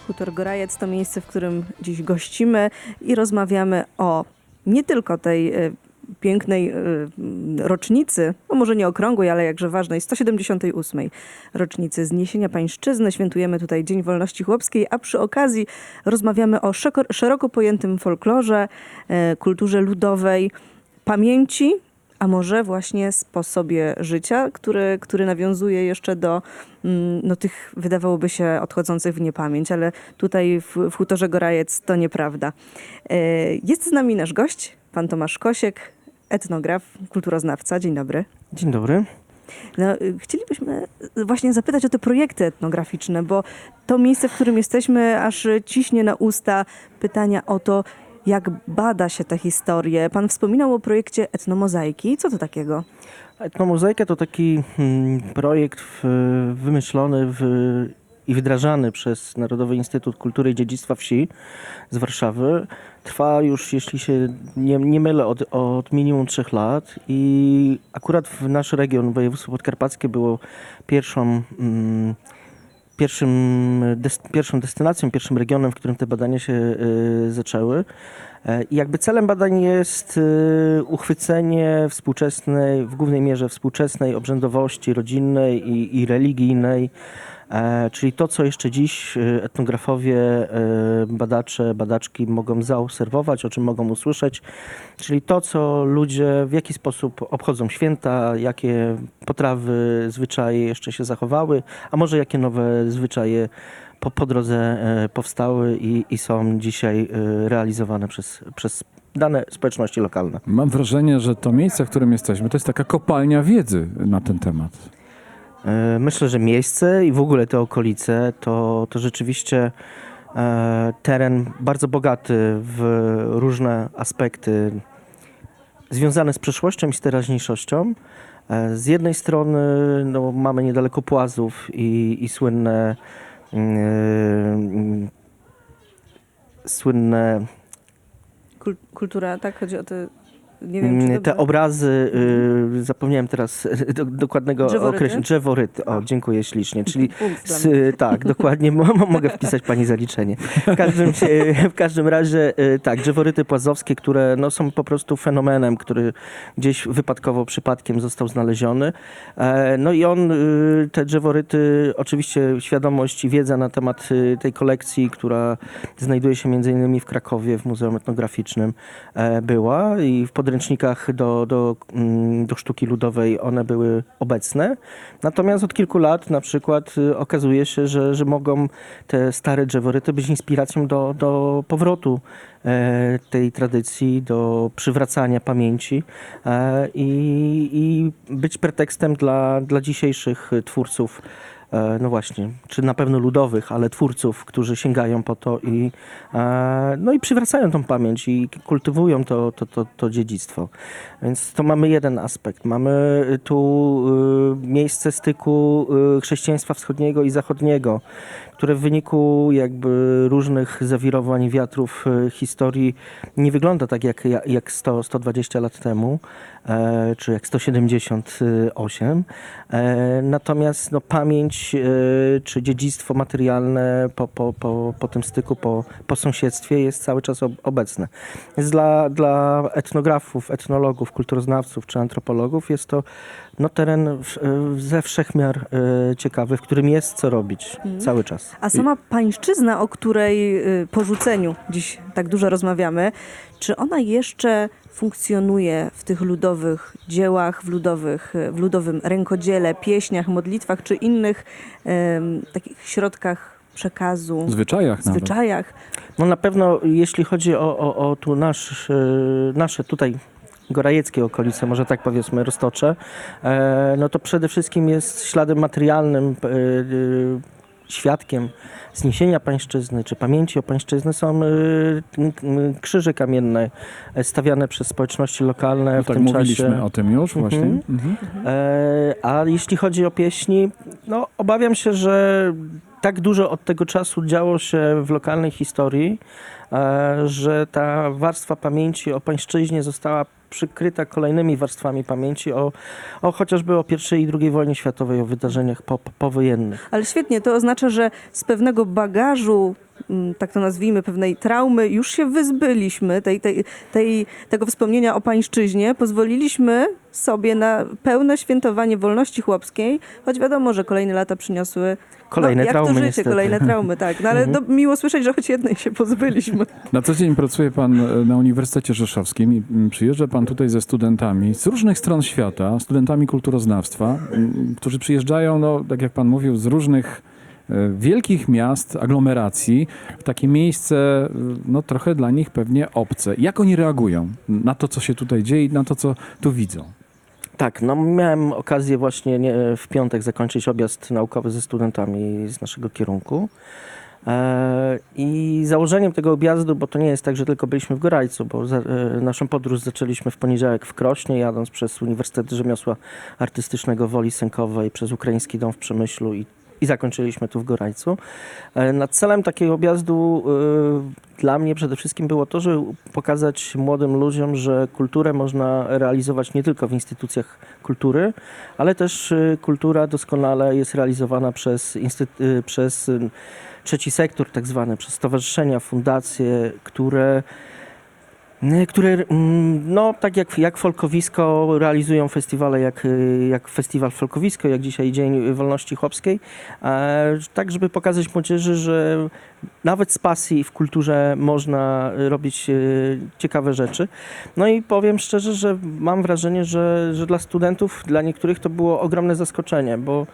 Hutor Gorajec to miejsce, w którym dziś gościmy i rozmawiamy o nie tylko tej pięknej rocznicy, no może nie okrągłej, ale jakże ważnej, 178. rocznicy zniesienia pańszczyzny. Świętujemy tutaj Dzień Wolności Chłopskiej, a przy okazji rozmawiamy o szeroko pojętym folklorze, kulturze ludowej, pamięci, a może właśnie sposobie życia, który nawiązuje jeszcze do tych, wydawałoby się, odchodzących w niepamięć, ale tutaj w Hutorze Gorajec to nieprawda. Jest z nami nasz gość, pan Tomasz Kosiek, etnograf, kulturoznawca. Dzień dobry. Dzień dobry. No, chcielibyśmy właśnie zapytać o te projekty etnograficzne, bo to miejsce, w którym jesteśmy, aż ciśnie na usta pytania o to, jak bada się tę historię. Pan wspominał o projekcie Etnomozaiki. Co to takiego? Etnomozaika to taki projekt wymyślony i wdrażany przez Narodowy Instytut Kultury i Dziedzictwa Wsi z Warszawy. Trwa już, jeśli się nie mylę, od minimum 3 lat i akurat w nasz region, województwo podkarpackie, było pierwszą destynacją, pierwszym regionem, w którym te badania się zaczęły. I jakby celem badań jest uchwycenie współczesnej, w głównej mierze współczesnej obrzędowości rodzinnej i religijnej, czyli to, co jeszcze dziś etnografowie, badacze, badaczki mogą zaobserwować, o czym mogą usłyszeć, czyli to, co ludzie, w jaki sposób obchodzą święta, jakie potrawy, zwyczaje jeszcze się zachowały, a może jakie nowe zwyczaje po drodze powstały i są dzisiaj realizowane przez dane społeczności lokalne. Mam wrażenie, że to miejsce, w którym jesteśmy, to jest taka kopalnia wiedzy na ten temat. Myślę, że miejsce i w ogóle te okolice to rzeczywiście teren bardzo bogaty w różne aspekty związane z przeszłością i z teraźniejszością. Z jednej strony mamy niedaleko Płazów i słynne Kultura, tak? Chodzi o te... Nie wiem, czy te obrazy, zapomniałem teraz dokładnego określenia. Drzeworyty. O, dziękuję ślicznie. Czyli tak, dokładnie, mogę wpisać pani zaliczenie. W każdym razie tak, drzeworyty płazowskie, które są po prostu fenomenem, który gdzieś wypadkowo, przypadkiem został znaleziony. No i te drzeworyty, oczywiście świadomość i wiedza na temat tej kolekcji, która znajduje się między innymi w Krakowie, w Muzeum Etnograficznym, była i w podręcznikach do sztuki ludowej one były obecne. Natomiast od kilku lat na przykład okazuje się, że mogą te stare drzeworyty być inspiracją do powrotu tej tradycji, do przywracania pamięci i być pretekstem dla dzisiejszych twórców, no właśnie, czy na pewno ludowych, ale twórców, którzy sięgają po to i przywracają tą pamięć i kultywują to dziedzictwo. Więc to mamy jeden aspekt. Mamy tu miejsce styku chrześcijaństwa wschodniego i zachodniego, które w wyniku jakby różnych zawirowań, wiatrów historii nie wygląda tak jak 100-120 lat temu, czy jak 178. Natomiast pamięć czy dziedzictwo materialne po tym styku, po sąsiedztwie jest cały czas obecne. Więc dla etnografów, etnologów, kulturoznawców czy antropologów jest to teren ze wszechmiar ciekawy, w którym jest co robić cały czas. A sama pańszczyzna, o której porzuceniu dziś tak dużo rozmawiamy, czy ona jeszcze funkcjonuje w tych ludowych dziełach, w ludowym rękodziele, pieśniach, modlitwach czy innych takich środkach przekazu? Zwyczajach. No na pewno jeśli chodzi o tu nasze tutaj gorajeckie okolice, może tak powiedzmy, Roztocze, to przede wszystkim jest śladem materialnym, świadkiem zniesienia pańszczyzny, czy pamięci o pańszczyzny są krzyże kamienne stawiane przez społeczności lokalne w tym czasie. Mówiliśmy o tym już właśnie. A jeśli chodzi o pieśni, obawiam się, że tak dużo od tego czasu działo się w lokalnej historii, że ta warstwa pamięci o pańszczyźnie została przykryta kolejnymi warstwami pamięci chociażby o I i II wojnie światowej, o wydarzeniach powojennych. Ale świetnie, to oznacza, że z pewnego bagażu tak to nazwijmy, pewnej traumy, już się wyzbyliśmy tego wspomnienia o pańszczyźnie, pozwoliliśmy sobie na pełne świętowanie wolności chłopskiej, choć wiadomo, że kolejne lata przyniosły Kolejne jak traumy, to życie, niestety. kolejne traumy, tak. No ale miło słyszeć, że choć jednej się pozbyliśmy. Na co dzień pracuje pan na Uniwersytecie Rzeszowskim i przyjeżdża pan tutaj ze studentami z różnych stron świata, studentami kulturoznawstwa, którzy przyjeżdżają, no, tak jak pan mówił, z różnych wielkich miast, aglomeracji, w takie miejsce, no trochę dla nich pewnie obce. Jak oni reagują na to, co się tutaj dzieje i na to, co tu widzą? Tak, no miałem okazję właśnie w piątek zakończyć objazd naukowy ze studentami z naszego kierunku. I założeniem tego objazdu, bo to nie jest tak, że tylko byliśmy w Gorajcu, bo naszą podróż zaczęliśmy w poniedziałek w Krośnie, jadąc przez Uniwersytet Rzemiosła Artystycznego Woli Sękowej, przez Ukraiński Dom w Przemyślu i zakończyliśmy tu w Gorajcu. Celem takiego objazdu dla mnie przede wszystkim było to, żeby pokazać młodym ludziom, że kulturę można realizować nie tylko w instytucjach kultury, ale też kultura doskonale jest realizowana przez trzeci sektor tak zwany, przez stowarzyszenia, fundacje, które no, tak jak Folkowisko realizują festiwale, jak Festiwal Folkowisko, jak dzisiaj Dzień Wolności Chłopskiej, tak żeby pokazać młodzieży, że nawet z pasji w kulturze można robić ciekawe rzeczy. No i powiem szczerze, że mam wrażenie, że dla studentów, dla niektórych to było ogromne zaskoczenie, bo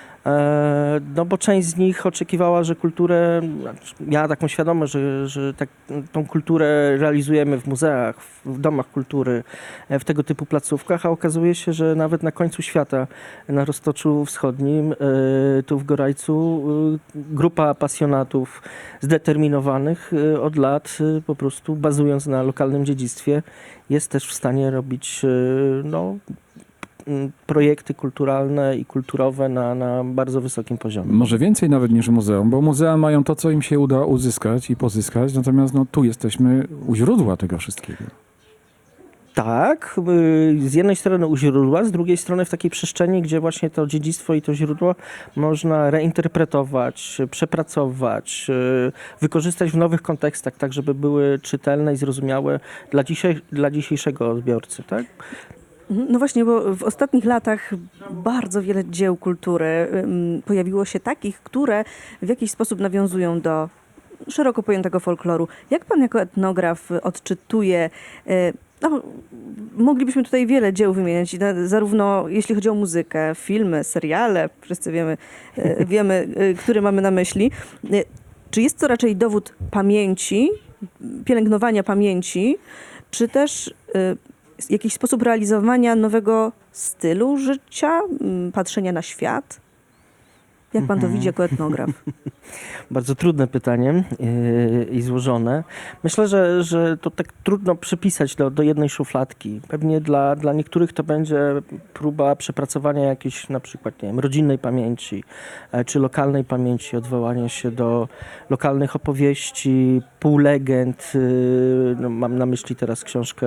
no bo część z nich oczekiwała, że kulturę, miała taką świadomość, że tą kulturę realizujemy w muzeach, w domach kultury, w tego typu placówkach, a okazuje się, że nawet na końcu świata, na Roztoczu Wschodnim, tu w Gorajcu, grupa pasjonatów zdeterminowanych od lat, po prostu bazując na lokalnym dziedzictwie, jest też w stanie robić no, projekty kulturalne i kulturowe na bardzo wysokim poziomie. Może więcej nawet niż muzeum, bo muzea mają to, co im się uda uzyskać i pozyskać, natomiast no, tu jesteśmy u źródła tego wszystkiego. Tak, z jednej strony u źródła, z drugiej strony w takiej przestrzeni, gdzie właśnie to dziedzictwo i to źródło można reinterpretować, przepracować, wykorzystać w nowych kontekstach, tak żeby były czytelne i zrozumiałe dla dzisiejszego odbiorcy, tak? No właśnie, bo w ostatnich latach bardzo wiele dzieł kultury pojawiło się takich, które w jakiś sposób nawiązują do szeroko pojętego folkloru. Jak pan jako etnograf odczytuje, no, moglibyśmy tutaj wiele dzieł wymieniać, zarówno jeśli chodzi o muzykę, filmy, seriale, wszyscy wiemy, które mamy na myśli. Czy jest to raczej dowód pamięci, pielęgnowania pamięci, czy też jakiś sposób realizowania nowego stylu życia, patrzenia na świat? Jak pan to widzi jako etnograf? Bardzo trudne pytanie i złożone. Myślę, że to tak trudno przypisać do jednej szufladki. Pewnie dla niektórych to będzie próba przepracowania jakiejś na przykład, nie wiem, rodzinnej pamięci czy lokalnej pamięci, odwołania się do lokalnych opowieści, półlegend. No, mam na myśli teraz książkę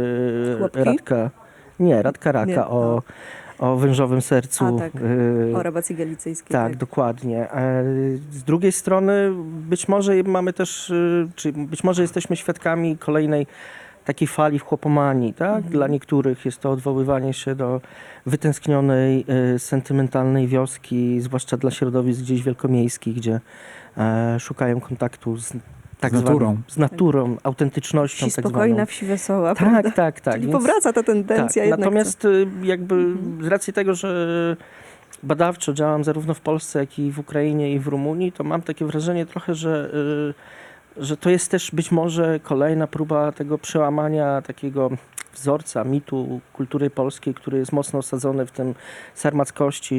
Radka Raka Nie, o wężowym sercu. A, tak. O rabacji galicyjskiej. Tak, dokładnie. Z drugiej strony być może mamy też, czy być może jesteśmy świadkami kolejnej takiej fali w chłopomanii, tak? Dla niektórych jest to odwoływanie się do wytęsknionej, sentymentalnej wioski, zwłaszcza dla środowisk gdzieś wielkomiejskich, gdzie szukają kontaktu z z naturą, autentycznością. Wsi tak spokojna, zwaną. wsi wesoła. prawda? Tak. Czyli Więc- powraca ta tendencja tak, jednak. natomiast jakby z racji tego, że badawczo działam zarówno w Polsce, jak i w Ukrainie i w Rumunii, to mam takie wrażenie trochę, że to jest też być może kolejna próba tego przełamania takiego wzorca, mitu kultury polskiej, który jest mocno osadzony w tym sarmackości,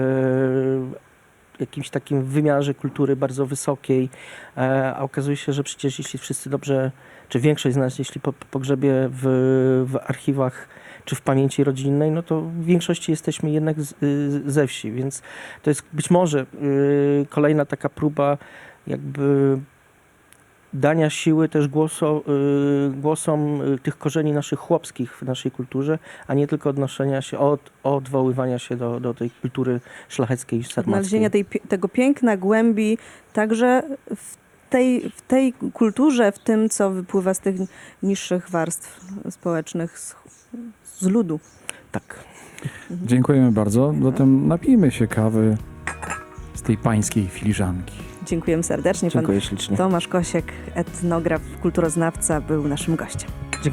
jakimś takim wymiarze kultury bardzo wysokiej, a okazuje się, że przecież jeśli wszyscy dobrze, czy większość z nas, jeśli pogrzebie w archiwach czy w pamięci rodzinnej, no to w większości jesteśmy jednak ze wsi, więc to jest być może kolejna taka próba jakby dania siły też głosom tych korzeni naszych chłopskich w naszej kulturze, a nie tylko odnoszenia się, odwoływania się do tej kultury szlacheckiej i sarmackiej. Odnalezienia tego piękna, głębi, także w w tej kulturze, w tym, co wypływa z tych niższych warstw społecznych, z ludu. Tak. Dziękujemy bardzo. Zatem napijmy się kawy z tej pańskiej filiżanki. Dziękujemy serdecznie. Dziękuję ślicznie. Tomasz Kosiek, etnograf, kulturoznawca, był naszym gościem.